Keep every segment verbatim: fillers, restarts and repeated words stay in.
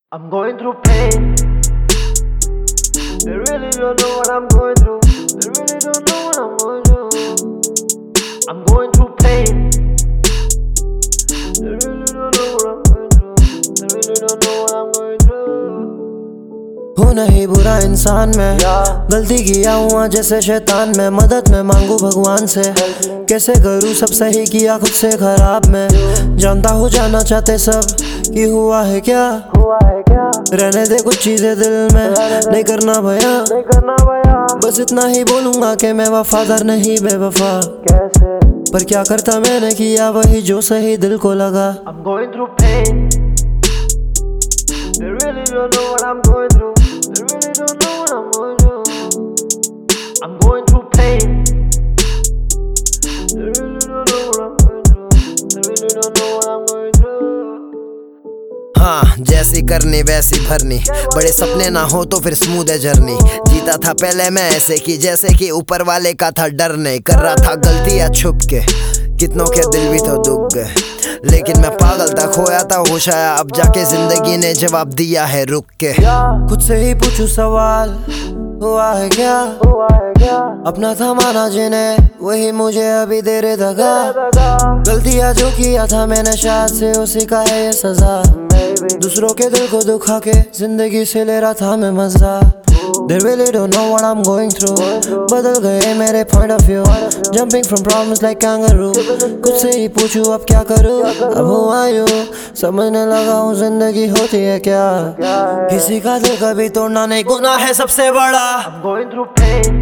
I'm going through pain. They really don't know what I'm going through. They really don't know what I'm going through. I'm going through pain. They really don't know what I'm going through. They really don't know what I'm going through. हूँ नहीं बुरा इंसान मैं, गलती किया हुआ जैसे शैतान मैं। मदद मैं मांगू भगवान से, कैसे करूँ सब सही किया खुद से खराब मैं। जानता हूँ जानना चाहते सब कि हुआ है क्या, हुआ है क्या? रहने दे कुछ चीजें दिल में, नहीं करना भया, नहीं करना भया। बस इतना ही बोलूंगा कि मैं वफादार नहीं बेवफा। कैसे? पर क्या करता मैंने किया वही जो सही दिल को लगा। I'm going through pain. They really don't know what I'm going through. They really don't know what I'm going through. I'm going through pain. They really don't know what I'm going through. They really don't know what I'm going through. हाँ, जैसी करनी वैसी भरनी, बड़े सपने ना हो तो फिर स्मूथ है जर्नी। जीता था पहले मैं ऐसे कि जैसे कि ऊपर वाले का था डर नहीं। कर रहा था गलतियां छुप के, कितनों के दिल भी तो दुख गए। लेकिन मैं पागल था, खोया था होश आया, अब जाके जिंदगी ने जवाब दिया है रुक के। खुद से ही पूछूं सवाल, हुआ है क्या, हुआ है क्या? अपना था माना जिन्हें वही मुझे अभी दे रहे दगा। गलतियां जो किया था मैंने शायद से उसी का है ये सजा। दूसरों के दिल को दुखा के जिंदगी से ले रहा था मैं मजा। They really don't know what I'm going through. बदल गए मेरे point of view, jumping from problems like kangaroo. खुद से ही पूछूं अब क्या करूं, अब हुआ यूं समझने लगा हूँ जिंदगी होती है क्या। किसी का दिल कभी तोड़ना नहीं गुनाह है सबसे बड़ा। I'm going through pain.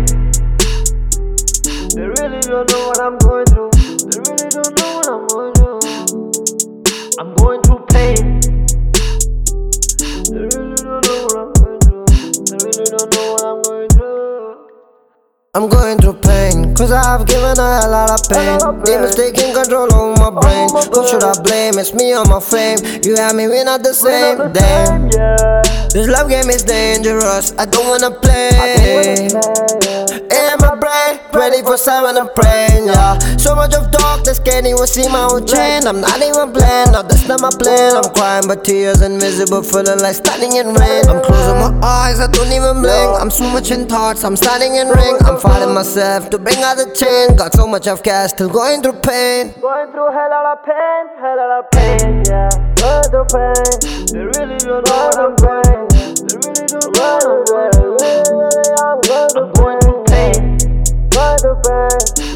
They really don't know what I'm going through. They really don't know what I'm going through. I'm going through pain. They really don't know what I'm going through. They really don't know what I'm going through. I'm going through pain, cause I've given a lot of pain. Demons taking control over my brain. Who should I blame? It's me or my fame. You and me, we're not the same. Damn, this love game is dangerous, I don't wanna play. In my brain, twenty-four seven I'm praying, yeah. So much of darkness, can't even see my own chain. I'm not even playing, no that's not my plan. I'm crying but tears invisible, feeling like standing in rain. I'm closing my eyes, I don't even blink. I'm so much in thoughts, I'm standing in ring. I'm fighting myself to bring out the change. Got so much of cash, still going through pain. Going through hell lot of pain, hell lot of pain, yeah. Going through pain. They really don't know what I'm going. They really don't know what I'm going. I'm going through pain. Going through pain.